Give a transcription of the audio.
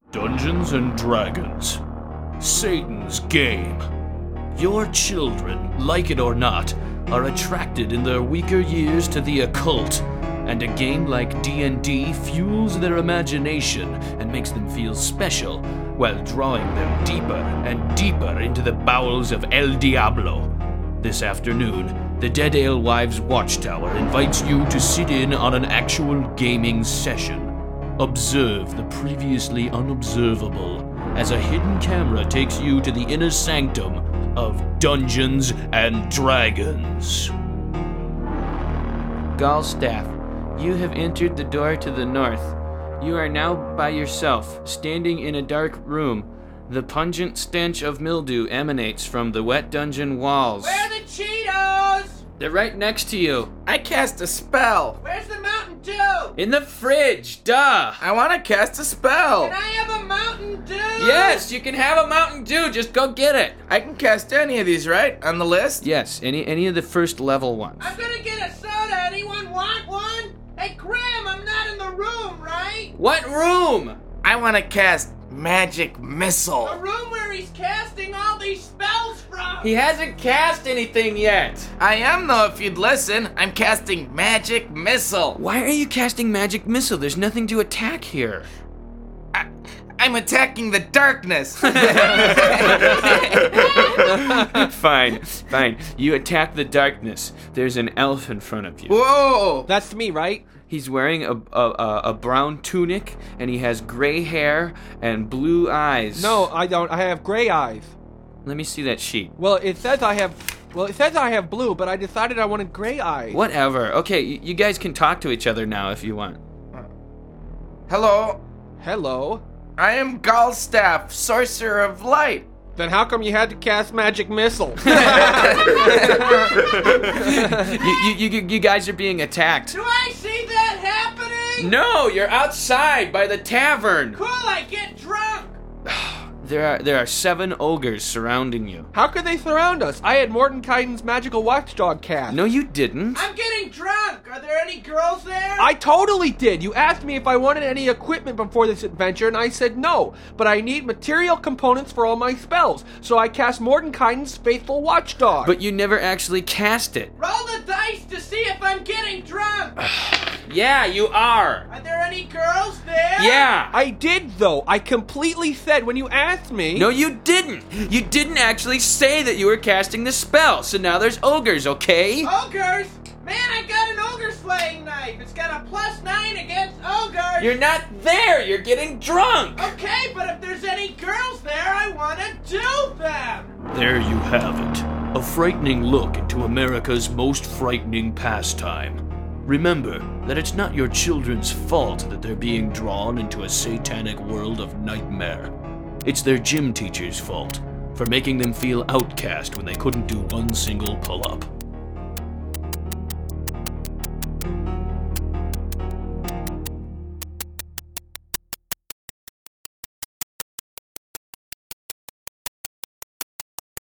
Dungeons and Dragons. Satan's game. Your children, like it or not, are attracted in their weaker years to the occult, and a game like D&D fuels their imagination and makes them feel special while drawing them deeper and deeper into the bowels of El Diablo. This afternoon, the Dead Alewives Watchtower invites you to sit in on an actual gaming session. Observe the previously unobservable as a hidden camera takes you to the inner sanctum of Dungeons and Dragons. Galstaff, you have entered the door to the north. You are now by yourself, standing in a dark room. The pungent stench of mildew emanates from the wet dungeon walls. Where are the Cheetos? They're right next to you. I cast a spell. Where's the Mountain Dew? In the fridge, duh! I want to cast a spell. Can I have a Mountain Dew? Yes, you can have a Mountain Dew, just go get it. I can cast any of these, right? On the list? Yes, any of the first level ones. I'm gonna get a soda. Anyone want one? Hey, Graham, I'm not in the room, right? What room? I want to cast Magic The Missile. room where he's casting all these spells from. He hasn't cast anything yet. I am, though, if you'd listen. I'm casting Magic Missile. Why are you casting Magic Missile? There's nothing to attack here. I'm attacking the darkness. Fine. You attack the darkness. There's an elf in front of you. Whoa! That's me, right? He's wearing a brown tunic, and he has gray hair and blue eyes. No, I don't. I have gray eyes. Let me see that sheet. Well, it says I have blue, but I decided I wanted gray eyes. Whatever. Okay, you guys can talk to each other now if you want. Hello. Hello. I am Galstaff, Sorcerer of Light. Then how come you had to cast Magic Missile? You guys are being attacked. Do I see that happening? No, you're outside by the tavern. Cool, I get drunk. There are 7 ogres surrounding you. How could they surround us? I had Mordenkainen's magical watchdog cast. No, you didn't. I'm getting drunk. Are there any girls there? I totally did. You asked me if I wanted any equipment before this adventure, and I said no. But I need material components for all my spells, so I cast Mordenkainen's faithful watchdog. But you never actually cast it. Roll the dice to see if I'm getting drunk. Yeah, you are. Are there any girls there? Yeah. I did, though. I completely said when you asked me. No, you didn't. You didn't actually say that you were casting the spell, so now there's ogres, okay? Ogres? Man, I got an ogre slaying knife. It's got a +9 against ogres. You're not there. You're getting drunk. Okay, but if there's any girls there, I want to do them. There you have it. A frightening look into America's most frightening pastime. Remember that it's not your children's fault that they're being drawn into a satanic world of nightmare. It's their gym teacher's fault for making them feel outcast when they couldn't do one single pull-up.